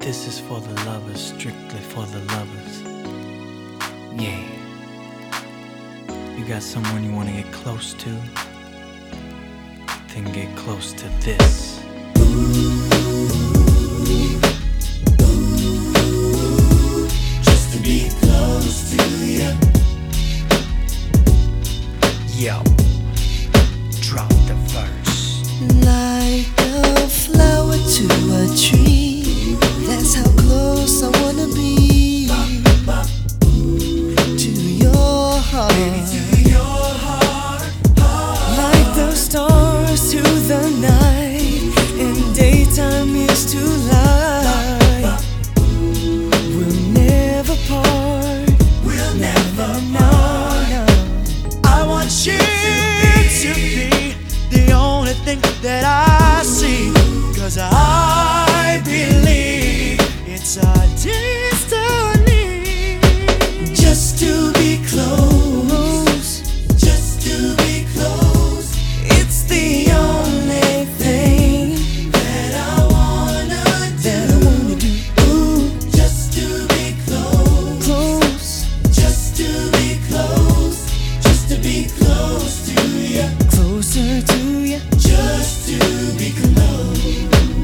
This is for the lovers, strictly for the lovers. Yeah. You got someone you wanna get close to? Then get close to this. Just to be close to you. Yo, drop the verse. Like a flower to a tree, that's how close I wanna be to your heart. Baby, to your heart. Like the stars to the night, and daytime is to light. We'll never part. We'll never No, no. I want you to be the only thing that I see, 'cause I believe it's our destiny. Just to be close, just to be close. It's the only thing That I wanna that I wanna do. Ooh, just to be close, close, just to be close, just to be close to you, closer to you. just to be close.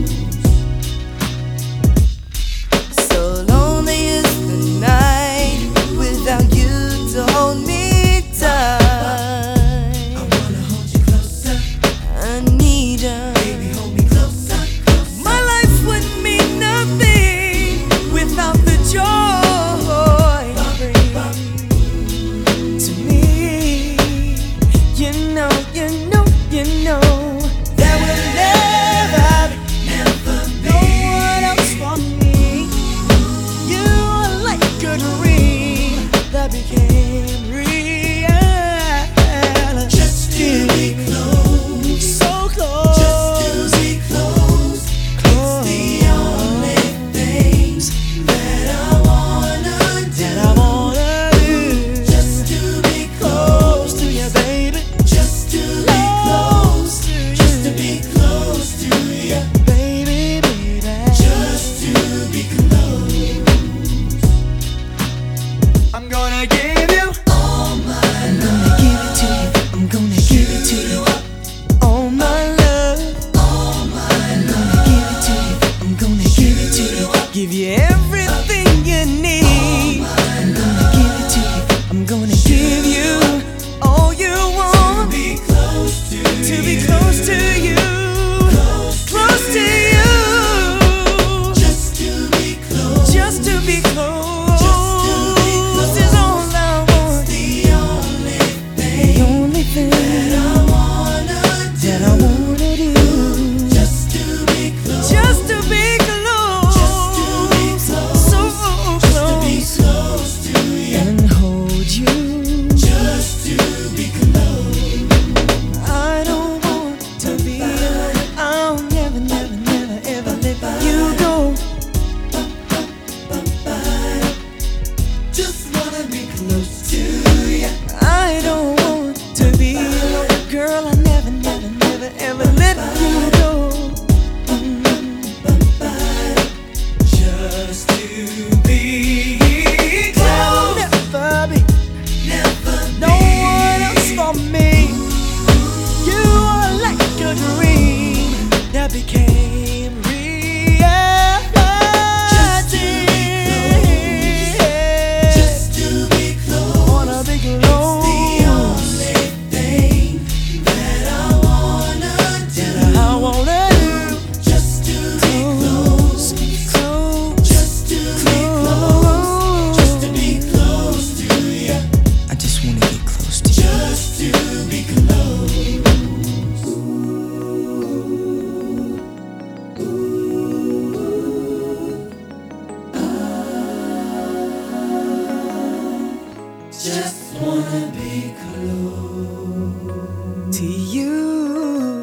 So lonely is the night without you to hold me tight. I wanna hold you closer, I need you. baby, hold me closer, closer. My life would mean nothing without the joy you bring to me. You know, you know, you know There will never no be one else for me. You are like a dream that became real. just to be close, So close, just to be close. It's the only things that I wanna that I do. wanna do. Just to be close, Close to you, baby. just to be close, just to be close to you, Baby, baby. just to be close. I'm gonna give you all my I'm love, gonna give it to you. I'm gonna give it to you. All my love. all my I'm love. gonna give it to you. I'm gonna give it to you. Give you everything you need. I'm gonna give it to you. I'm gonna give you all you want. Be close To be close to you. Close to you. just to be close. Just to be close. Just to be close. Is all I want. The only The thing only thing that I wanna do. that I wanna do. Just to be close. Just to be close. Just to be close. So Just to be close. close to you. And hold you. Just to be close. I don't want to be alone. I'll never, never, never, ever let you go. Just wanna be close to you. I don't want to be alone. Girl, I never, never, never, ever let you go. Just to be There'll close. never be Never no one else for me. You are like a dream that became reality. Just to be close. Wanna be The close. only thing that I wanna do. I wanna do. Just to be close. Close, Just to be close. Just to be close to you. I just wanna get close to you. Just to be close. Just wanna be close. To you.